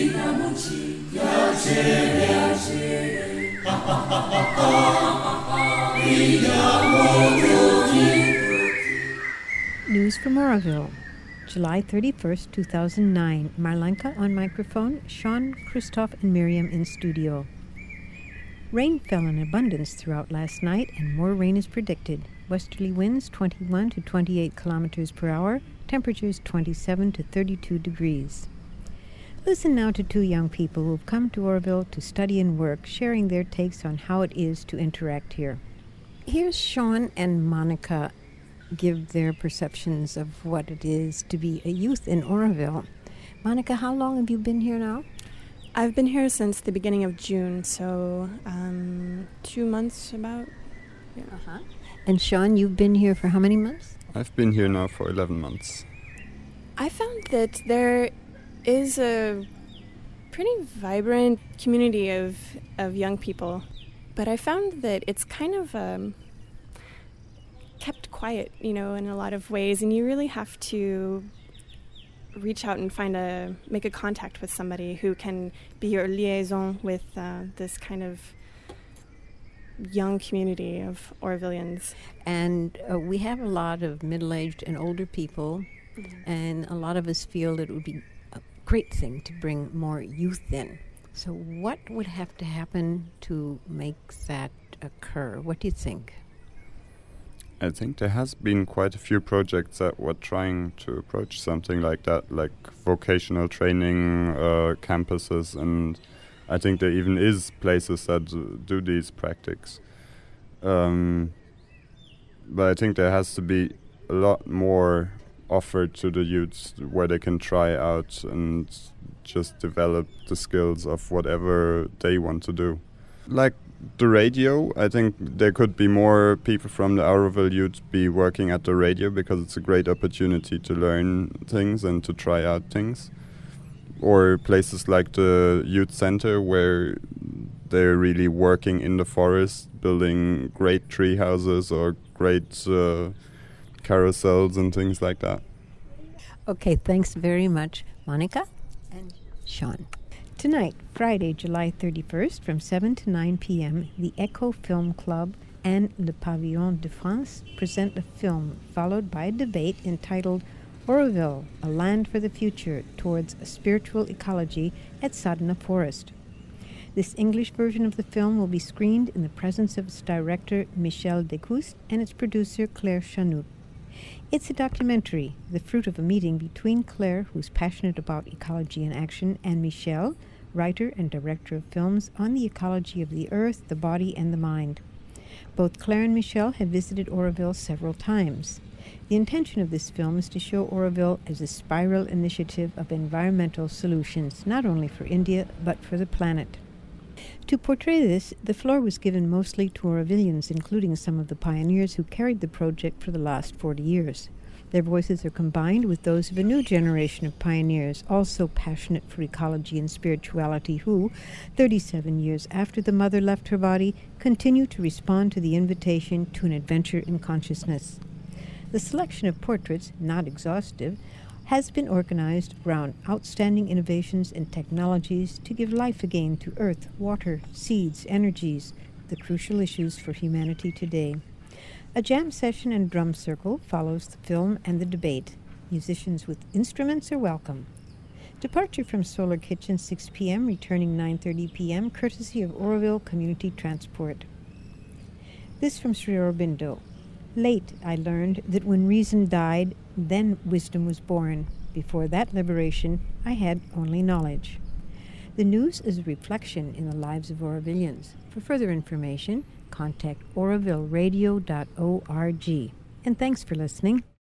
News from Oroville, July 31st, 2009. Marlenka on microphone, Sean, Christoph, and Miriam in studio. Rain fell in abundance throughout last night, and more rain is predicted. Westerly winds 21 to 28 kilometers per hour, temperatures 27 to 32 degrees. Listen now to two young people who have come to Oroville to study and work, sharing their takes on how it is to interact here. Here's Sean and Monica give their perceptions of what it is to be a youth in Oroville. Monica, how long have you been here now? I've been here since the beginning of June, so 2 months about. Yeah. Uh-huh. And Sean, you've been here for how many months? I've been here now for 11 months. I found that there is a pretty vibrant community of young people, but I found that it's kind of kept quiet, in a lot of ways, and you really have to reach out and make a contact with somebody who can be your liaison with this kind of young community of Orovillians. And we have a lot of middle-aged and older people, and a lot of us feel that it would be a great thing to bring more youth in. So what would have to happen to make that occur? What do you think? I think there has been quite a few projects that were trying to approach something like that, like vocational training campuses, and I think there even is places that do these practices. But I think there has to be a lot more offered to the youths where they can try out and just develop the skills of whatever they want to do. Like the radio, I think there could be more people from the Oroville youth be working at the radio, because it's a great opportunity to learn things and to try out things. Or places like the youth center, where they're really working in the forest, building great tree houses or great carousels and things like that. Okay, thanks very much, Monica and Sean. Tonight, Friday, July 31st, from 7 to 9 p.m., the Echo Film Club and Le Pavillon de France present a film, followed by a debate entitled Oroville, A Land for the Future Towards a Spiritual Ecology at Sadhana Forest. This English version of the film will be screened in the presence of its director, Michel Descoustes, and its producer, Claire Chanut. It's a documentary, the fruit of a meeting between Claire, who's passionate about ecology and action, and Michel, writer and director of films on the ecology of the earth, the body, and the mind. Both Claire and Michel have visited Oroville several times. The intention of this film is to show Oroville as a spiral initiative of environmental solutions, not only for India, but for the planet. To portray this, the floor was given mostly to Orovillians, including some of the pioneers who carried the project for the last 40 years. Their voices are combined with those of a new generation of pioneers, also passionate for ecology and spirituality, who, 37 years after the mother left her body, continue to respond to the invitation to an adventure in consciousness. The selection of portraits, not exhaustive, has been organized around outstanding innovations and technologies to give life again to earth, water, seeds, energies, the crucial issues for humanity today. A jam session and drum circle follows the film and the debate. Musicians with instruments are welcome. Departure from Solar Kitchen 6 p.m., returning 9:30 p.m., courtesy of Oroville Community Transport. This from Sri Aurobindo. Late I learned that when reason died, then wisdom was born. Before that liberation, I had only knowledge. The news is a reflection in the lives of Orovillians. For further information, contact orovilleradio.org. And thanks for listening.